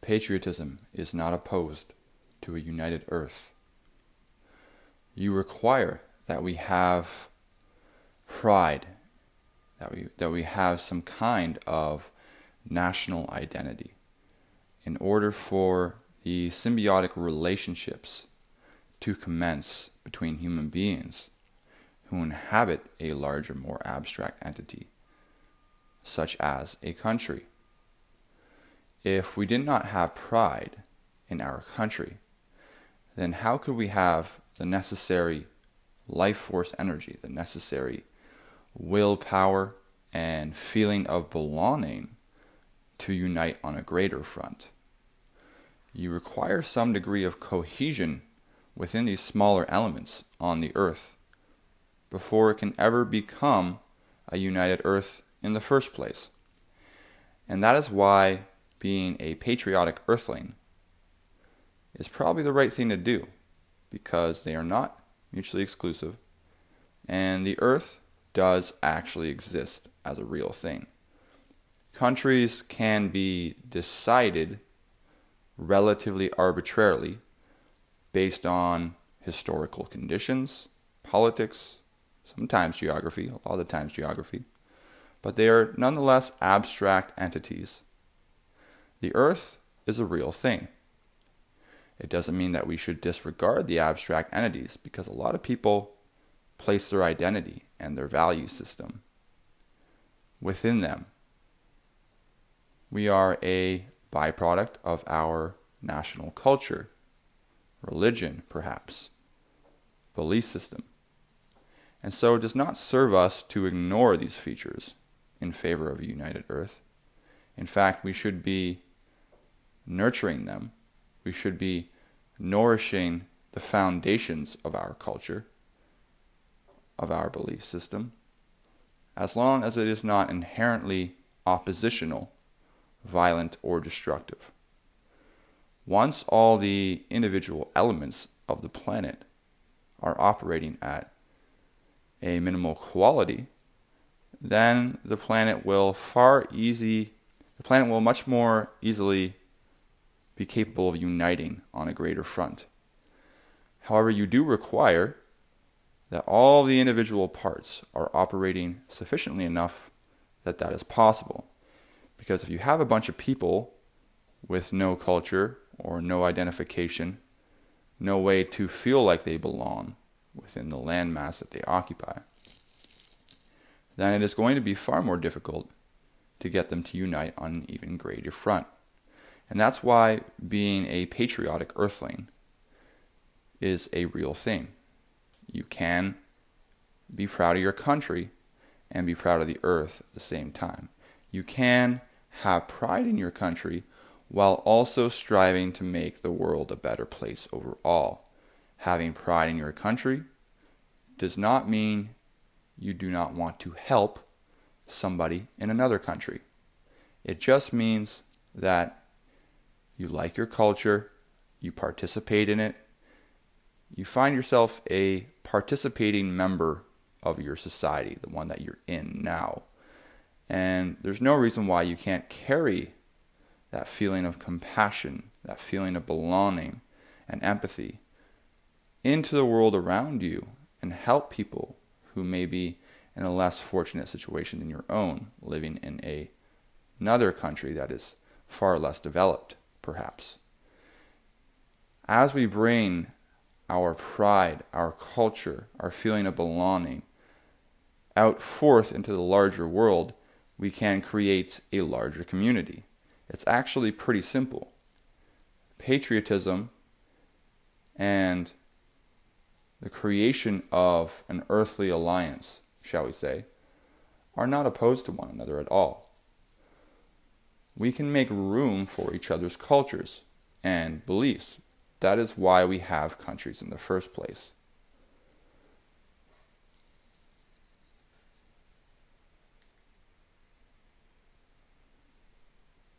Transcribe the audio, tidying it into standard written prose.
Patriotism is not opposed to a united earth. You require that we have pride, that we have some kind of national identity in order for the symbiotic relationships to commence between human beings who inhabit a larger, more abstract entity, such as a country. If we did not have pride in our country, then how could we have the necessary life force energy, the necessary willpower and feeling of belonging to unite on a greater front? You require some degree of cohesion within these smaller elements on the earth before it can ever become a united earth in the first place. And that is why being a patriotic earthling is probably the right thing to do, because they are not mutually exclusive, and the earth does actually exist as a real thing. Countries can be decided relatively arbitrarily based on historical conditions, politics, sometimes geography, a lot of the times geography, but they are nonetheless abstract entities. The earth is a real thing. It doesn't mean that we should disregard the abstract entities, because a lot of people place their identity and their value system within them. We are a byproduct of our national culture, religion perhaps, belief system. And so it does not serve us to ignore these features in favor of a united earth. In fact, we should be nurturing them. We should be nourishing the foundations of our culture, of our belief system, as long as it is not inherently oppositional, violent, or destructive. Once all the individual elements of the planet are operating at a minimal quality, then the planet will much more easily be capable of uniting on a greater front. However, you do require that all the individual parts are operating sufficiently enough that that is possible. Because if you have a bunch of people with no culture or no identification, no way to feel like they belong within the landmass that they occupy, then it is going to be far more difficult to get them to unite on an even greater front. And that's why being a patriotic earthling is a real thing. You can be proud of your country and be proud of the earth at the same time. You can have pride in your country while also striving to make the world a better place overall. Having pride in your country does not mean you do not want to help somebody in another country. It just means that you like your culture, you participate in it, you find yourself a participating member of your society, the one that you're in now. And there's no reason why you can't carry that feeling of compassion, that feeling of belonging and empathy into the world around you and help people who may be in a less fortunate situation than your own, living in another country that is far less developed, perhaps. As we bring our pride, our culture, our feeling of belonging out forth into the larger world, we can create a larger community. It's actually pretty simple. Patriotism and the creation of an earthly alliance, shall we say, are not opposed to one another at all. We can make room for each other's cultures and beliefs. That is why we have countries in the first place.